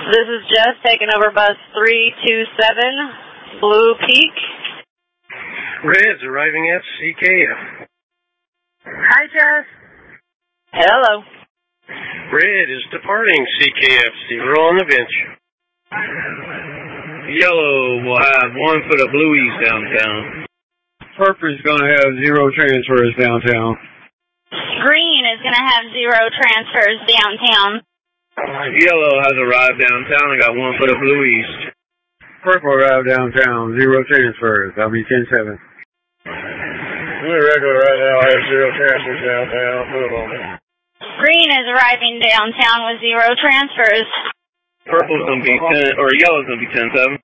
This is Jess taking over bus 327, Blue Peak. Red's arriving at CKF. Hi, Jess. Hello. Red is departing CKF. Zero on the bench. Yellow will have 1 foot of blueies downtown. Purple is going to have 0 transfers downtown. Green is going to have 0 transfers downtown. Yellow has arrived downtown and got 1 foot of blueies. Purple arrived downtown, 0 transfers. I'll be 10-7. We're regular right now. I have 0 transfers downtown. Put it on me. Green is arriving downtown with 0 transfers. Purple's going to be 10, or yellow's going to be 10-7.